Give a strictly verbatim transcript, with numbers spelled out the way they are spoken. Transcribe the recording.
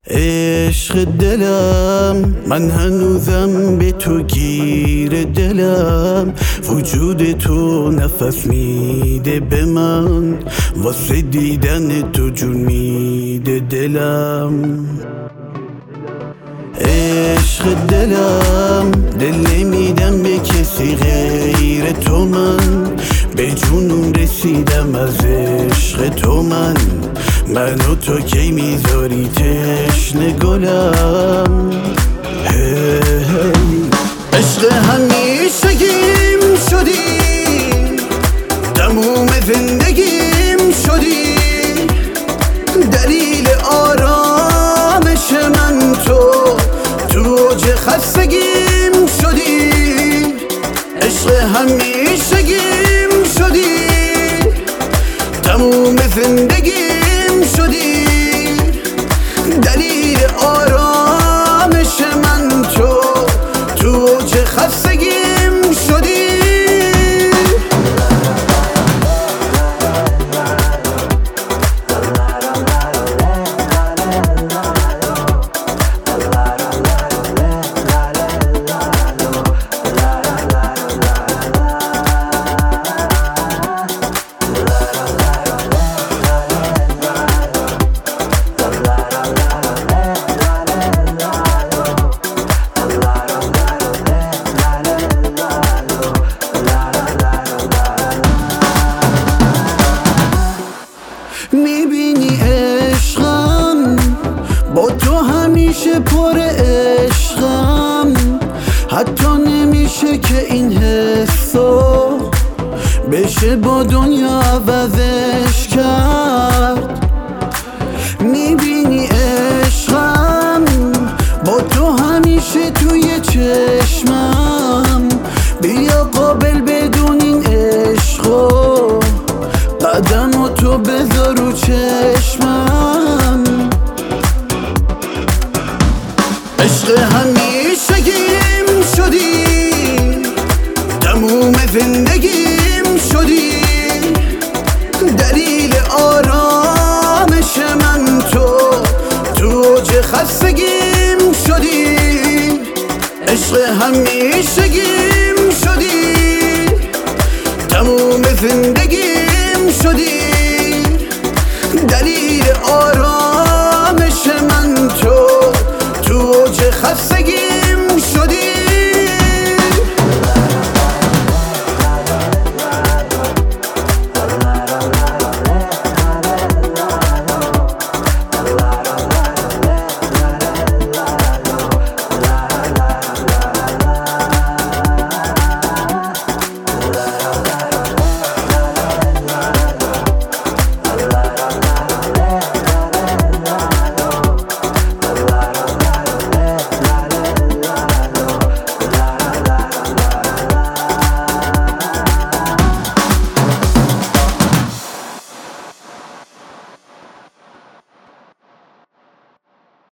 عشق دلم، من هنوزم به تو گیر دلم. وجود تو نفس میده به من، واسه دیدن تو جون میده دلم. عشق دلم، دل نمیدم به کسی غیر تو. من به جنون رسیدم از عشق تو. من منو تو کی میذاری تشنه گلم. عشق همیشگیم شدی، تموم زندگیم شدی، دلیل آرامش من تو، تو اوج خستگیم شدی. عشق همیشگیم شدی، تموم زندگیم شدی، دلیل آرامش من تو، تو اوج خستگیم شدی. میبینی عشقم، با تو همیشه پر عشقم. حتی نمیشه که این حسو بشه با دنیا عوضش کرد. میبینی عشقم، با تو همیشه توی چشمم. بیا قابل بدون این عشقو، قدمو تو بذار رو چشمم. عشق همیشگیم شدی، تموم زندگیم شدی، دلیل آرامش من تو، تو اوج خستگیم شدی. عشق همیشگیم